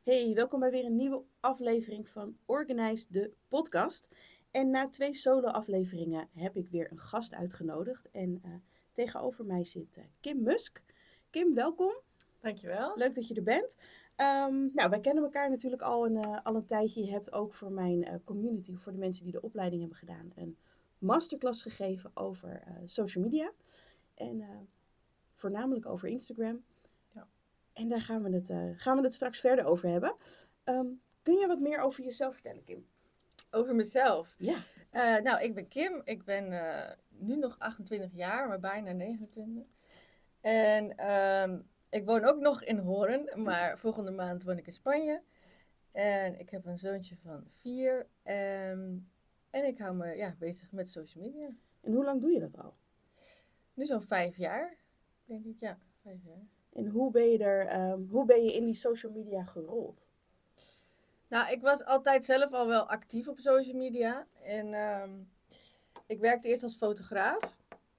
Hey, welkom bij weer een nieuwe aflevering van Organize de podcast. En na 2 solo-afleveringen heb ik weer een gast uitgenodigd. En tegenover mij zit Kim Musk. Kim, welkom. Dankjewel. Leuk dat je er bent. Wij kennen elkaar natuurlijk al een tijdje. Je hebt ook voor mijn community, voor de mensen die de opleiding hebben gedaan, een masterclass gegeven over social media. En voornamelijk over Instagram. Ja. En daar gaan we het straks verder over hebben. Kun je wat meer over jezelf vertellen, Kim? Over mezelf? Ja. Ik ben Kim. Ik ben nu nog 28 jaar, maar bijna 29. En ik woon ook nog in Hoorn, maar volgende maand woon ik in Spanje. En ik heb een zoontje van 4. En ik hou me bezig met social media. En hoe lang doe je dat al? Nu zo'n 5 jaar, denk ik. Ja, 5 jaar. En hoe ben je in die social media gerold? Nou, ik was altijd zelf al wel actief op social media. En ik werkte eerst als fotograaf.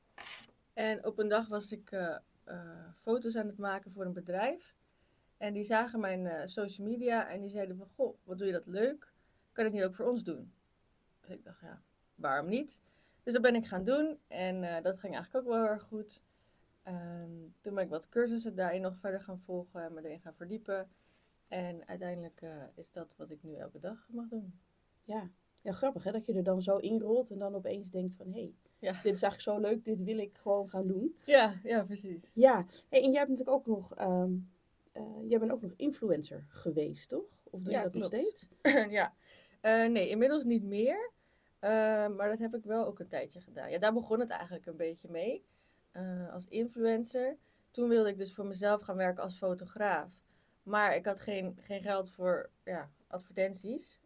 En op een dag was ik foto's aan het maken voor een bedrijf. En die zagen mijn social media en die zeiden van, goh, wat doe je dat leuk? Kan je het niet ook voor ons doen? Dus ik dacht, ja, waarom niet? Dus dat ben ik gaan doen en dat ging eigenlijk ook wel heel erg goed. Toen ben ik wat cursussen daarin nog verder gaan volgen en me erin gaan verdiepen. En uiteindelijk is dat wat ik nu elke dag mag doen. Ja, grappig hè, dat je er dan zo inrolt en dan opeens denkt van, hé, Ja. dit is eigenlijk zo leuk, dit wil ik gewoon gaan doen. Ja, precies. Ja, hey, en jij hebt natuurlijk ook nog, jij bent ook nog influencer geweest, toch? Of doe je dat klopt. nog steeds? Ja. Nee, inmiddels niet meer. Maar dat heb ik wel ook een tijdje gedaan. Ja, daar begon het eigenlijk een beetje mee. Als influencer. Toen wilde ik dus voor mezelf gaan werken als fotograaf. Maar ik had geen geld voor advertenties.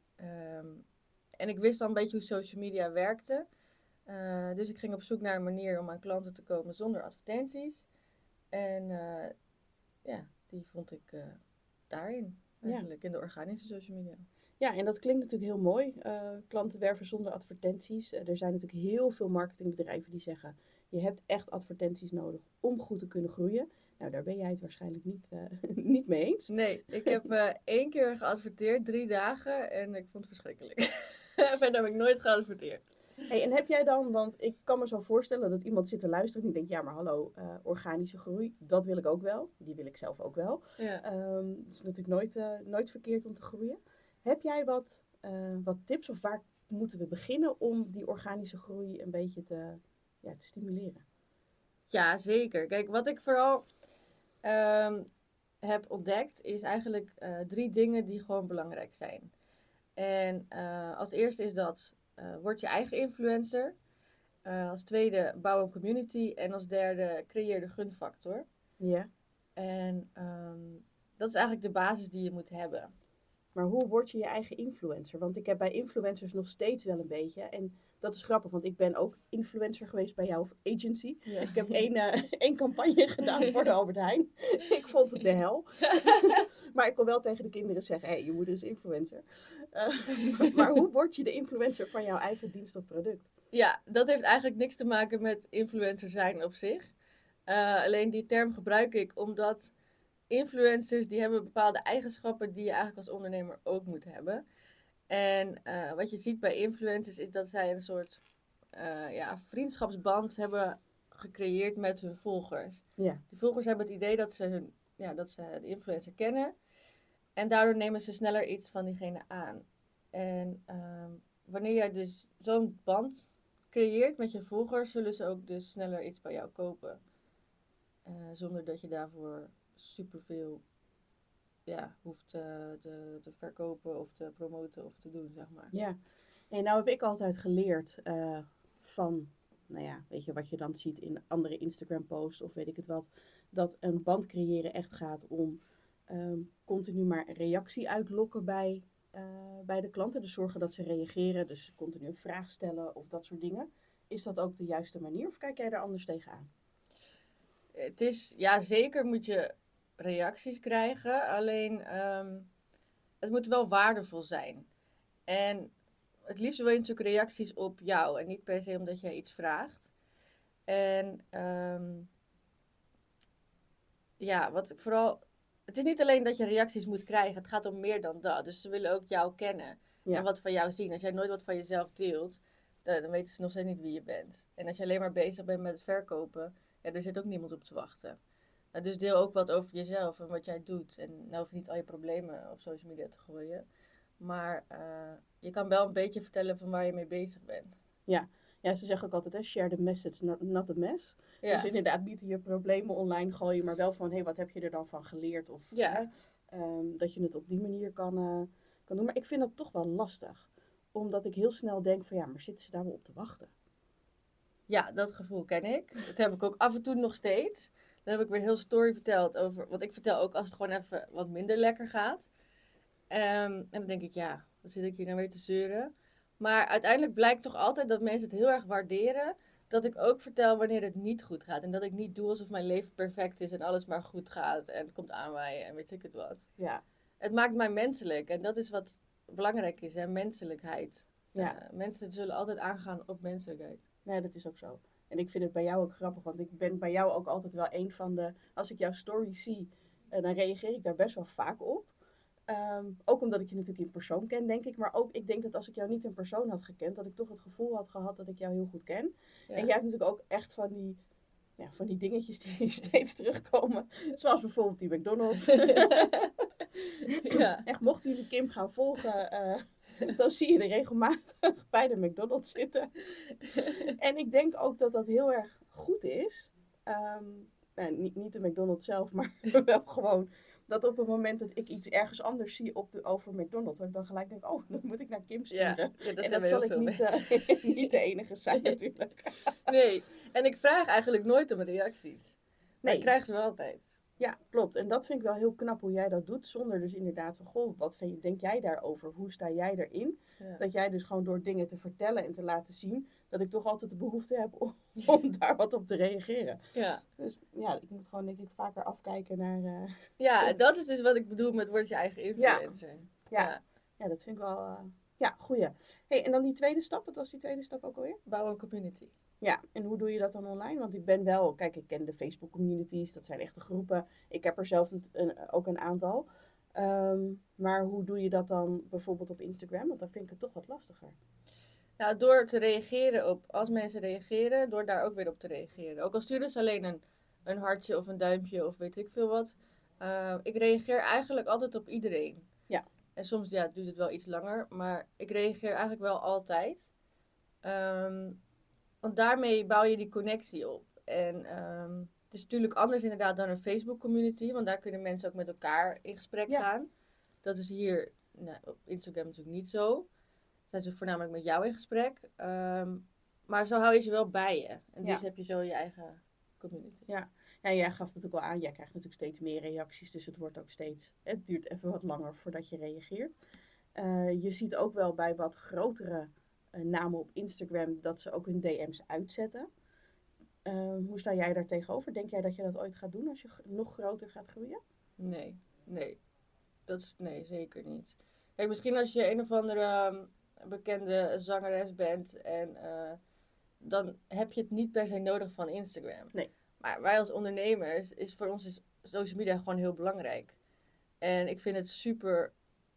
En ik wist al een beetje hoe social media werkte. Dus ik ging op zoek naar een manier om aan klanten te komen zonder advertenties. En die vond ik daarin. Eigenlijk in de organische social media. Ja, en dat klinkt natuurlijk heel mooi. Klanten werven zonder advertenties. Er zijn natuurlijk heel veel marketingbedrijven die zeggen, je hebt echt advertenties nodig om goed te kunnen groeien. Nou, daar ben jij het waarschijnlijk niet mee eens. Nee, ik heb 1 keer geadverteerd, 3 dagen en ik vond het verschrikkelijk. Verder heb ik nooit geadverteerd. Hey, en heb jij dan, want ik kan me zo voorstellen dat iemand zit te luisteren en die denkt, ja maar hallo, organische groei, dat wil ik ook wel. Die wil ik zelf ook wel. Ja. Het is natuurlijk nooit verkeerd om te groeien. Heb jij wat tips of waar moeten we beginnen om die organische groei een beetje te stimuleren? Ja, zeker. Kijk, wat ik vooral heb ontdekt is eigenlijk 3 dingen die gewoon belangrijk zijn. En als eerste is dat word je eigen influencer. Als tweede bouw een community. En als derde creëer de gunfactor. Ja. En dat is eigenlijk de basis die je moet hebben. Maar hoe word je je eigen influencer? Want ik heb bij influencers nog steeds wel een beetje. En dat is grappig, want ik ben ook influencer geweest bij jouw agency. Ja. Ik heb één campagne gedaan voor de Albert Heijn. Ik vond het de hel. Maar ik kon wel tegen de kinderen zeggen, hé, je moeder is influencer. Maar hoe word je de influencer van jouw eigen dienst of product? Ja, dat heeft eigenlijk niks te maken met influencer zijn op zich. Alleen die term gebruik ik omdat influencers die hebben bepaalde eigenschappen die je eigenlijk als ondernemer ook moet hebben. En wat je ziet bij influencers is dat zij een soort vriendschapsband hebben gecreëerd met hun volgers. Ja. Die volgers hebben het idee dat ze de influencer kennen. En daardoor nemen ze sneller iets van diegene aan. En wanneer jij dus zo'n band creëert met je volgers, zullen ze ook dus sneller iets bij jou kopen. Zonder dat je daarvoor superveel hoeft te verkopen of te promoten of te doen, zeg maar. Ja, en nou heb ik altijd geleerd van, nou ja, weet je wat je dan ziet in andere Instagram posts of weet ik het wat, dat een band creëren echt gaat om continu maar reactie uitlokken bij de klanten. Dus zorgen dat ze reageren, dus continu een vraag stellen of dat soort dingen. Is dat ook de juiste manier of kijk jij er anders tegenaan? Het is, ja zeker moet je reacties krijgen, alleen het moet wel waardevol zijn. En het liefst wil je natuurlijk reacties op jou en niet per se omdat jij iets vraagt. En wat ik vooral het is niet alleen dat je reacties moet krijgen, het gaat om meer dan dat. Dus ze willen ook jou kennen Ja. en wat van jou zien. Als jij nooit wat van jezelf deelt, dan weten ze nog steeds niet wie je bent. En als je alleen maar bezig bent met het verkopen, ja, er zit ook niemand op te wachten. Dus deel ook wat over jezelf en wat jij doet. En nou hoef je niet al je problemen op social media te gooien. Maar je kan wel een beetje vertellen van waar je mee bezig bent. Ja, ze zeggen ook altijd, hè, share the message, not the mess. Ja. Dus inderdaad niet je problemen online gooien, maar wel van, hé, wat heb je er dan van geleerd? Of Ja. dat je het op die manier kan doen. Maar ik vind dat toch wel lastig. Omdat ik heel snel denk van, ja, maar zitten ze daar wel op te wachten? Ja, dat gevoel ken ik. Dat heb ik ook af en toe nog steeds. Dan heb ik weer heel story verteld over... Want ik vertel ook als het gewoon even wat minder lekker gaat. En dan denk ik, ja, wat zit ik hier nou weer te zeuren? Maar uiteindelijk blijkt toch altijd dat mensen het heel erg waarderen. Dat ik ook vertel wanneer het niet goed gaat. En dat ik niet doe alsof mijn leven perfect is en alles maar goed gaat. En het komt aanwaaien en weet ik het wat. Ja. Het maakt mij menselijk. En dat is wat belangrijk is, hè? Menselijkheid. Ja. Mensen zullen altijd aangaan op menselijkheid. Nee, dat is ook zo. En ik vind het bij jou ook grappig, want ik ben bij jou ook altijd wel een van de... Als ik jouw story zie, dan reageer ik daar best wel vaak op. Ook omdat ik je natuurlijk in persoon ken, denk ik. Maar ook, ik denk dat als ik jou niet in persoon had gekend, dat ik toch het gevoel had gehad dat ik jou heel goed ken. Ja. En jij hebt natuurlijk ook echt van die dingetjes die steeds terugkomen. Zoals bijvoorbeeld die McDonald's. Ja. Echt, mochten jullie Kim gaan volgen, dan zie je er regelmatig bij de McDonald's zitten. En ik denk ook dat dat heel erg goed is. Niet de McDonald's zelf, maar wel gewoon dat op het moment dat ik iets ergens anders zie over McDonald's, dat ik dan gelijk denk, oh, dan moet ik naar Kim sturen. Ja, en dat zal ik niet de enige zijn natuurlijk. Nee, en ik vraag eigenlijk nooit om reacties. Maar Nee. ik krijg ze wel altijd. Ja, klopt. En dat vind ik wel heel knap hoe jij dat doet. Zonder dus inderdaad van, goh, wat denk jij daarover? Hoe sta jij erin? Ja. Dat jij dus gewoon door dingen te vertellen en te laten zien, dat ik toch altijd de behoefte heb om daar wat op te reageren. Ja. Dus ja, ik moet gewoon denk ik vaker afkijken naar... Ja, dat is dus wat ik bedoel met word je eigen influencer. Ja, dat vind ik wel... goeie. Hey, en dan die tweede stap. Wat was die tweede stap ook alweer? Bouw een community. Ja, en hoe doe je dat dan online? Want ik ben wel... Kijk, ik ken de Facebook communities. Dat zijn echte groepen. Ik heb er zelf ook een aantal. Maar hoe doe je dat dan bijvoorbeeld op Instagram? Want dan vind ik het toch wat lastiger. Nou, door te reageren op... Als mensen reageren, door daar ook weer op te reageren. Ook al sturen ze alleen een hartje of een duimpje of weet ik veel wat. Ik reageer eigenlijk altijd op iedereen. Ja. En soms duurt het wel iets langer. Maar ik reageer eigenlijk wel altijd. Want daarmee bouw je die connectie op. En het is natuurlijk anders inderdaad dan een Facebook community. Want daar kunnen mensen ook met elkaar in gesprek gaan. Dat is hier op Instagram natuurlijk niet zo. Zijn ze voornamelijk met jou in gesprek. Maar zo hou je ze wel bij je. En dus heb je zo je eigen community. Ja, jij gaf het ook al aan. Jij krijgt natuurlijk steeds meer reacties. Dus het wordt ook het duurt even wat langer voordat je reageert. Je ziet ook wel bij wat grotere namen op Instagram dat ze ook hun DM's uitzetten. Hoe sta jij daar tegenover? Denk jij dat je dat ooit gaat doen als je nog groter gaat groeien? Nee. Nee, zeker niet. Kijk, misschien als je een of andere bekende zangeres bent en dan heb je het niet per se nodig van Instagram. Nee. Maar wij als ondernemers, voor ons is social media gewoon heel belangrijk. En ik vind het super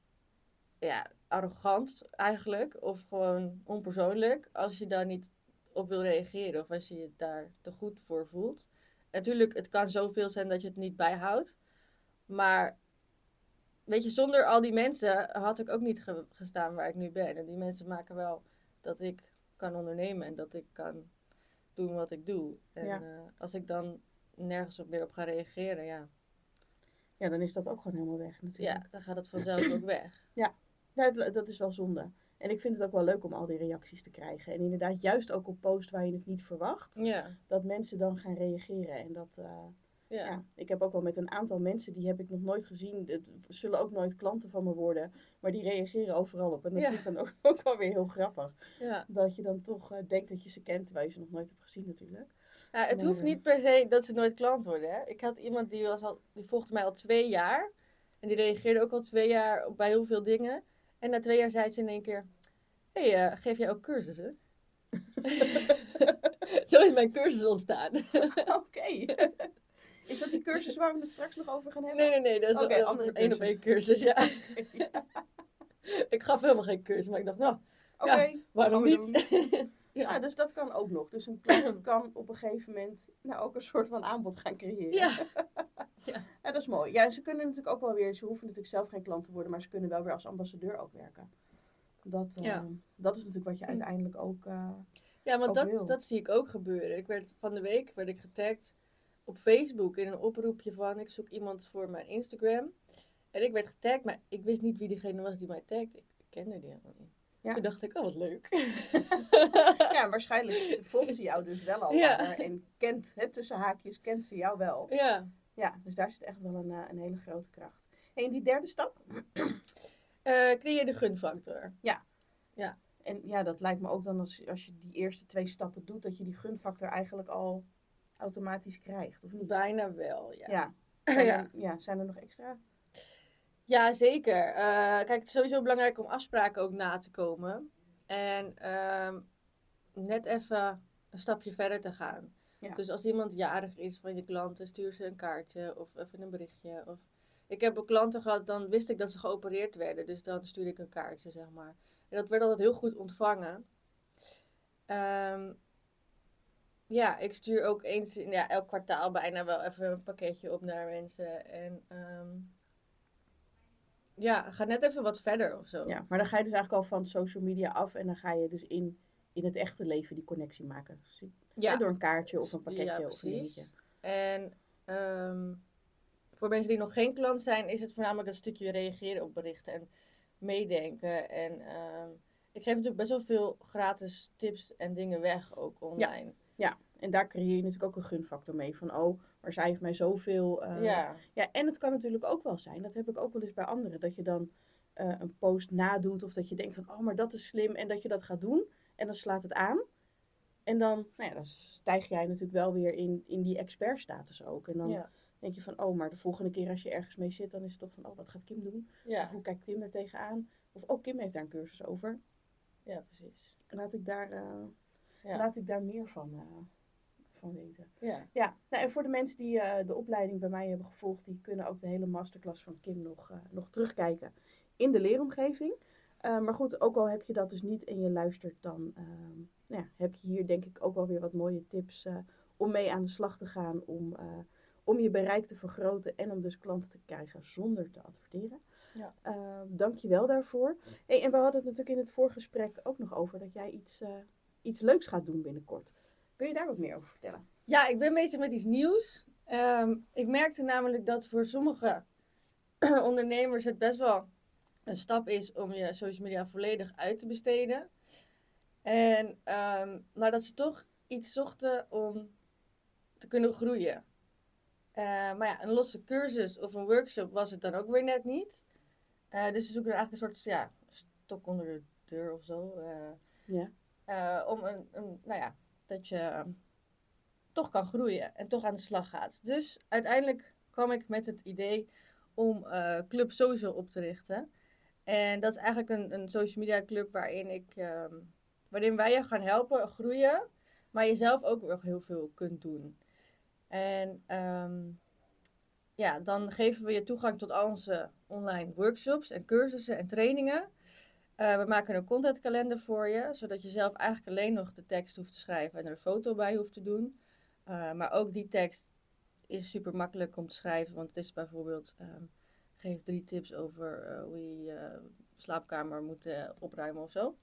arrogant eigenlijk, of gewoon onpersoonlijk, als je daar niet op wil reageren of als je je daar te goed voor voelt. Natuurlijk, het kan zoveel zijn dat je het niet bijhoudt. Maar weet je, zonder al die mensen had ik ook niet gestaan waar ik nu ben. En die mensen maken wel dat ik kan ondernemen en dat ik kan doen wat ik doe. En als ik dan nergens meer op ga reageren, ja, dan is dat ook gewoon helemaal weg natuurlijk. Ja, dan gaat het vanzelf ook weg. Ja, dat is wel zonde. En ik vind het ook wel leuk om al die reacties te krijgen. En inderdaad, juist ook op posts waar je het niet verwacht, dat mensen dan gaan reageren. En dat... ik heb ook wel met een aantal mensen, die heb ik nog nooit gezien. Het zullen ook nooit klanten van me worden. Maar die reageren overal op. En dat vind ik dan ook wel weer heel grappig. Ja. Dat je dan toch denkt dat je ze kent, terwijl je ze nog nooit hebt gezien natuurlijk. Ja, het hoeft niet per se dat ze nooit klant worden. Hè? Ik had iemand die volgde mij al 2 jaar. En die reageerde ook al 2 jaar bij heel veel dingen. En na 2 jaar zei ze in één keer... geef jij ook cursussen? Zo is mijn cursus ontstaan. Oké. Is dat die cursus waar we het straks nog over gaan hebben? Nee, dat is Oké, een andere één op cursus. één cursus, ja. Ja. Ik gaf helemaal geen cursus, maar ik dacht, nou, Oké, waarom gaan we niet? doen. Ja, dus dat kan ook nog. Dus een klant kan op een gegeven moment ook een soort van aanbod gaan creëren. Ja. Ja, dat is mooi. Ja, ze kunnen natuurlijk ook wel weer, ze hoeven natuurlijk zelf geen klant te worden, maar ze kunnen wel weer als ambassadeur ook werken. Dat is natuurlijk wat je uiteindelijk ook Ja, want ook wil. dat zie ik ook gebeuren. Van de week werd ik getagd op Facebook in een oproepje van ik zoek iemand voor mijn Instagram. En ik werd getagd, maar ik wist niet wie diegene was die mij tagde. Ik kende die helemaal niet. Ja. Toen dacht ik, oh wat leuk. Ja, waarschijnlijk volgt ze jou dus wel al langer en kent, tussen haakjes, kent ze jou wel. Ja. Ja, dus daar zit echt wel een hele grote kracht. En die derde stap? Creëer de gunfactor. Ja. Ja. En ja, dat lijkt me ook dan als je die eerste 2 stappen doet, dat je die gunfactor eigenlijk al automatisch krijgt, of niet? Bijna wel, ja. Zijn er nog extra? Ja, zeker. Kijk, het is sowieso belangrijk om afspraken ook na te komen. En net even een stapje verder te gaan. Ja. Dus als iemand jarig is van je klanten, stuur ze een kaartje of even een berichtje. Of... Ik heb ook klanten gehad, dan wist ik dat ze geopereerd werden. Dus dan stuurde ik een kaartje, zeg maar. En dat werd altijd heel goed ontvangen. Ik stuur ook eens, elk kwartaal bijna wel even een pakketje op naar mensen. En ga net even wat verder of zo. Ja, maar dan ga je dus eigenlijk al van social media af en dan ga je dus in het echte leven die connectie maken. Door een kaartje of een pakketje of een dingetje. En voor mensen die nog geen klant zijn, is het voornamelijk een stukje reageren op berichten en meedenken. En ik geef natuurlijk best wel veel gratis tips en dingen weg, ook online. Ja, en daar creëer je natuurlijk ook een gunfactor mee. Van, maar zij heeft mij zoveel... Ja, en het kan natuurlijk ook wel zijn, dat heb ik ook wel eens bij anderen, dat je dan een post nadoet of dat je denkt van, maar dat is slim en dat je dat gaat doen. En dan slaat het aan. En dan, dan stijg jij natuurlijk wel weer in die expertstatus ook. En dan denk je van, maar de volgende keer als je ergens mee zit, dan is het toch van, wat gaat Kim doen? Ja. Of hoe kijkt Kim er tegenaan? Of, Kim heeft daar een cursus over. Ja, precies. En laat ik daar meer van weten. Ja. En voor de mensen die de opleiding bij mij hebben gevolgd, die kunnen ook de hele masterclass van Kim nog terugkijken in de leeromgeving. Maar goed, ook al heb je dat dus niet en je luistert, dan heb je hier denk ik ook wel weer wat mooie tips om mee aan de slag te gaan. Om je bereik te vergroten en om dus klanten te krijgen zonder te adverteren. Ja. Dank je wel daarvoor. Hey, en we hadden het natuurlijk in het voorgesprek ook nog over dat jij iets leuks gaat doen binnenkort. Kun je daar wat meer over vertellen? Ja, ik ben bezig met iets nieuws. Ik merkte namelijk dat voor sommige ondernemers het best wel een stap is om je social media volledig uit te besteden. En maar dat ze toch iets zochten om te kunnen groeien. Maar een losse cursus of een workshop was het dan ook weer net niet. Dus ze zoeken eigenlijk een soort stok onder de deur of zo. Om dat je toch kan groeien en toch aan de slag gaat. Dus uiteindelijk kwam ik met het idee om Club Social op te richten. En dat is eigenlijk een social media club waarin wij je gaan helpen groeien, maar je zelf ook nog heel veel kunt doen. En dan geven we je toegang tot al onze online workshops en cursussen en trainingen. We maken een contentkalender voor je, zodat je zelf eigenlijk alleen nog de tekst hoeft te schrijven en er een foto bij hoeft te doen. Maar ook die tekst is super makkelijk om te schrijven, want het is bijvoorbeeld, geef 3 tips over hoe je je slaapkamer moet opruimen of zo.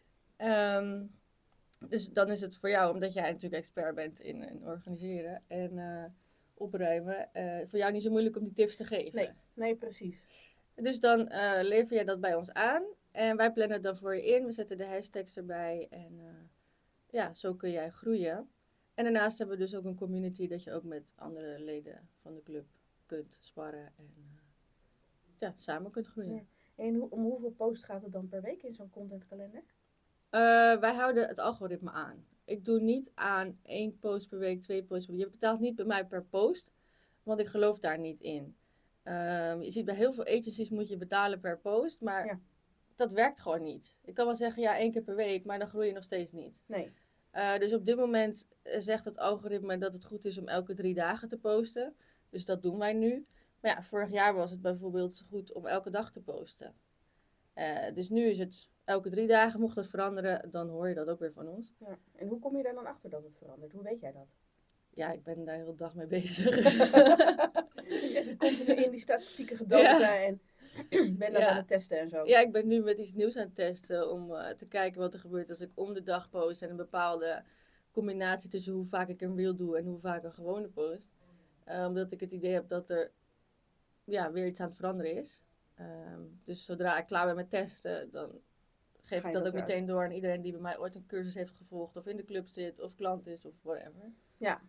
Dus dan is het voor jou, omdat jij natuurlijk expert bent in organiseren en opruimen, voor jou niet zo moeilijk om die tips te geven. Nee, precies. Dus dan lever je dat bij ons aan en wij plannen het dan voor je in. We zetten de hashtags erbij en zo kun jij groeien. En daarnaast hebben we dus ook een community dat je ook met andere leden van de club kunt sparren en samen kunt groeien. Ja. En om hoeveel posts gaat het dan per week in zo'n contentkalender? Wij houden het algoritme aan. Ik doe niet aan 1 post per week, 2 posts per week. Je betaalt niet bij mij per post, want ik geloof daar niet in. Je ziet bij heel veel agencies moet je betalen per post, maar dat werkt gewoon niet. Ik kan wel zeggen 1 keer per week, maar dan groei je nog steeds niet. Nee. Dus op dit moment zegt het algoritme dat het goed is om elke 3 dagen te posten. Dus dat doen wij nu. Maar ja, vorig jaar was het bijvoorbeeld zo goed om elke dag te posten. Dus nu is het elke 3 dagen. Mocht dat veranderen, dan hoor je dat ook weer van ons. Ja. En hoe kom je daar dan achter dat het verandert? Hoe weet jij dat? Ja, ik ben daar de hele dag mee bezig. Je zit continu in die statistieken gedoken en ben dan aan het testen en zo. Ja, ik ben nu met iets nieuws aan het testen om te kijken wat er gebeurt als ik om de dag post. En een bepaalde combinatie tussen hoe vaak ik een reel doe en hoe vaak een gewone post. Omdat ik het idee heb dat er weer iets aan het veranderen is. Dus zodra ik klaar ben met testen, dan geef ik dat ook meteen door aan iedereen die bij mij ooit een cursus heeft gevolgd. Of in de club zit, of klant is, of whatever. Ja,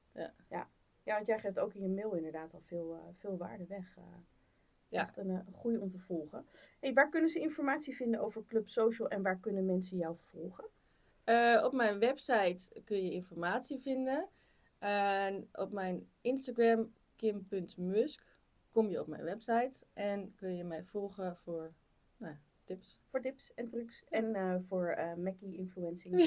want jij geeft ook in je mail inderdaad al veel waarde weg. Echt een goede om te volgen. Hey, waar kunnen ze informatie vinden over Club Social en waar kunnen mensen jou volgen? Op mijn website kun je informatie vinden. En op mijn Instagram, kim.musk, kom je op mijn website. En kun je mij volgen voor tips. Voor tips en trucs. En voor Mackie influencing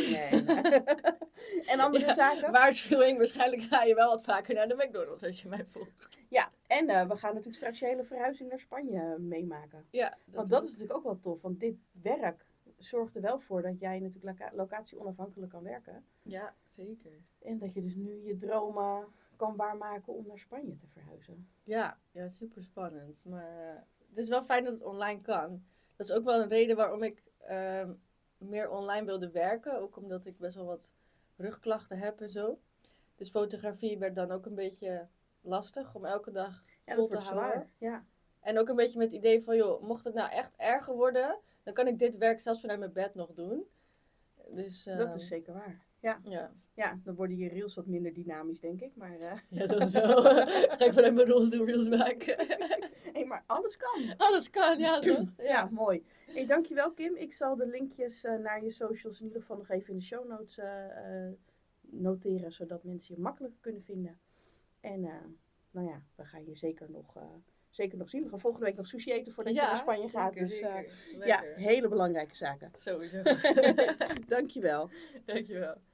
en andere zaken. Waarschuwing, waarschijnlijk ga je wel wat vaker naar de McDonald's als je mij volgt. Ja, en we gaan natuurlijk straks je hele verhuizing naar Spanje meemaken. Ja, want dat is natuurlijk ook wel tof. Want dit werk zorgt er wel voor dat jij natuurlijk locatie onafhankelijk kan werken. Ja, zeker. En dat je dus nu je dromen kan waarmaken om naar Spanje te verhuizen. Ja, super spannend. Maar het is wel fijn dat het online kan. Dat is ook wel een reden waarom ik meer online wilde werken. Ook omdat ik best wel wat rugklachten heb en zo. Dus fotografie werd dan ook een beetje lastig om elke dag vol te houden. Zwaar. Ja. En ook een beetje met het idee van, joh, mocht het nou echt erger worden, dan kan ik dit werk zelfs vanuit mijn bed nog doen. Dus, dat is zeker waar. Ja, dan worden je reels wat minder dynamisch, denk ik. Maar, Ja, dat wel. Ga ik vanuit mijn reels maken. Hey, maar alles kan. Alles kan, ja toch? Ja, mooi. Hey, dankjewel Kim. Ik zal de linkjes naar je socials in ieder geval nog even in de show notes noteren, zodat mensen je makkelijker kunnen vinden. En we gaan je zeker nog zien. We gaan volgende week nog sushi eten voordat je naar Spanje gaat. Zeker. Dus hele belangrijke zaken. Sowieso. Dankjewel. Dankjewel.